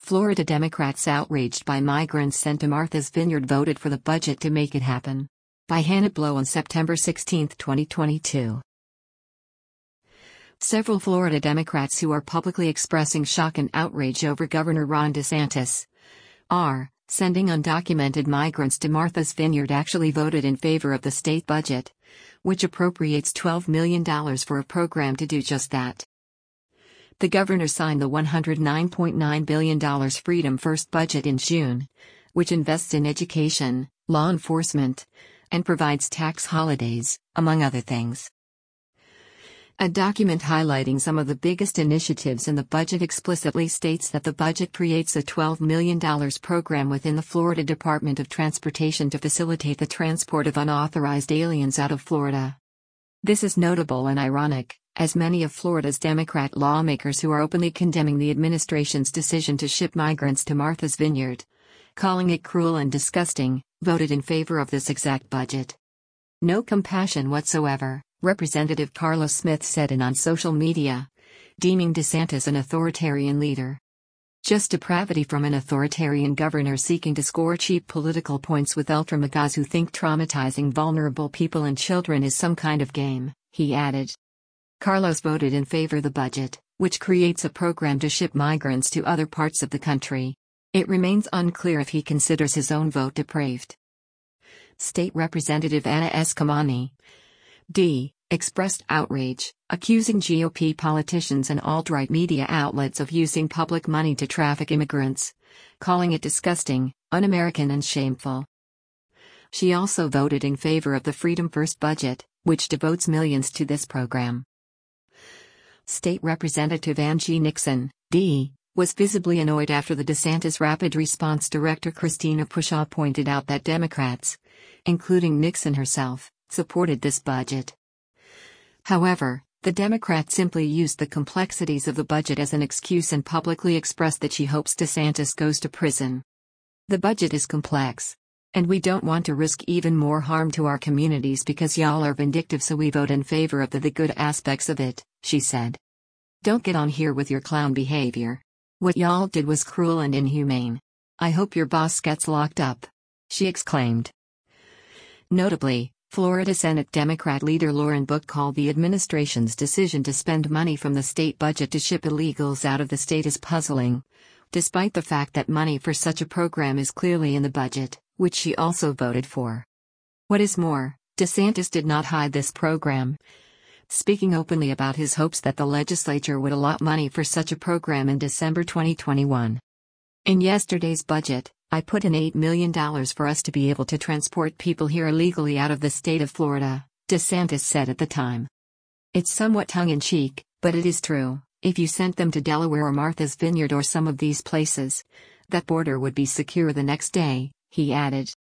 Florida Democrats outraged by migrants sent to Martha's Vineyard voted for the budget to make it happen. By Hannah Blow on September 16, 2022. Several Florida Democrats who are publicly expressing shock and outrage over Governor Ron DeSantis are sending undocumented migrants to Martha's Vineyard actually voted in favor of the state budget, which appropriates $12 million for a program to do just that. The governor signed the $109.9 billion Freedom First budget in June, which invests in education, law enforcement, and provides tax holidays, among other things. A document highlighting some of the biggest initiatives in the budget explicitly states that the budget creates a $12 million program within the Florida Department of Transportation to facilitate the transport of unauthorized aliens out of Florida. This is notable and ironic, as many of Florida's Democrat lawmakers who are openly condemning the administration's decision to ship migrants to Martha's Vineyard, calling it cruel and disgusting, voted in favor of this exact budget. No compassion whatsoever, Representative Carlos Smith said on social media, deeming DeSantis an authoritarian leader. Just depravity from an authoritarian governor seeking to score cheap political points with ultra-MAGAs who think traumatizing vulnerable people and children is some kind of game, he added. Carlos voted in favor of the budget, which creates a program to ship migrants to other parts of the country. It remains unclear if he considers his own vote depraved. State Representative Anna Eskamani, D., expressed outrage, accusing GOP politicians and alt-right media outlets of using public money to traffic immigrants, calling it disgusting, un-American and shameful. She also voted in favor of the Freedom First budget, which devotes millions to this program. State Representative Angie Nixon, D., was visibly annoyed after the DeSantis Rapid Response Director Christina Pushaw pointed out that Democrats, including Nixon herself, supported this budget. However, the Democrat simply used the complexities of the budget as an excuse and publicly expressed that she hopes DeSantis goes to prison. The budget is complex. And we don't want to risk even more harm to our communities because y'all are vindictive, so we vote in favor of the good aspects of it, she said. Don't get on here with your clown behavior. What y'all did was cruel and inhumane. I hope your boss gets locked up, she exclaimed. Notably, Florida Senate Democrat leader Lauren Book called the administration's decision to spend money from the state budget to ship illegals out of the state as puzzling, despite the fact that money for such a program is clearly in the budget, which she also voted for. What is more, DeSantis did not hide this program, speaking openly about his hopes that the legislature would allot money for such a program in December 2021. In yesterday's budget, I put in $8 million for us to be able to transport people here illegally out of the state of Florida, DeSantis said at the time. It's somewhat tongue-in-cheek, but it is true. If you sent them to Delaware or Martha's Vineyard or some of these places, that border would be secure the next day, he added.